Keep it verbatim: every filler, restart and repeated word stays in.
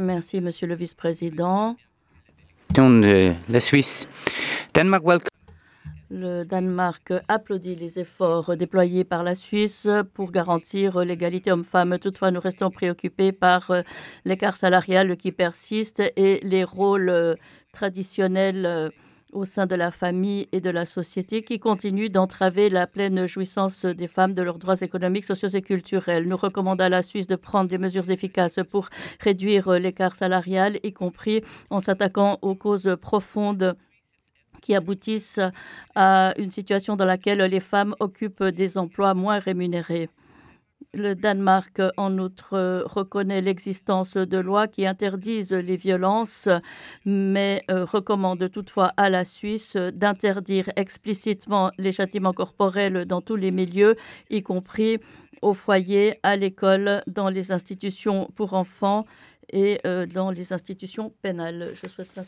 Merci, Monsieur le Vice-président. De la Suisse. Denmark welcome. Le Danemark applaudit les efforts déployés par la Suisse pour garantir l'égalité hommes-femmes. Toutefois, nous restons préoccupés par l'écart salarial qui persiste et les rôles traditionnels au sein de la famille et de la société qui continuent d'entraver la pleine jouissance des femmes de leurs droits économiques, sociaux et culturels. Nous recommandons à la Suisse de prendre des mesures efficaces pour réduire l'écart salarial, y compris en s'attaquant aux causes profondes qui aboutissent à une situation dans laquelle les femmes occupent des emplois moins rémunérés. Le Danemark, en outre, reconnaît l'existence de lois qui interdisent les violences, mais euh, recommande toutefois à la Suisse d'interdire explicitement les châtiments corporels dans tous les milieux, y compris au foyer, à l'école, dans les institutions pour enfants et euh, dans les institutions pénales. Je souhaite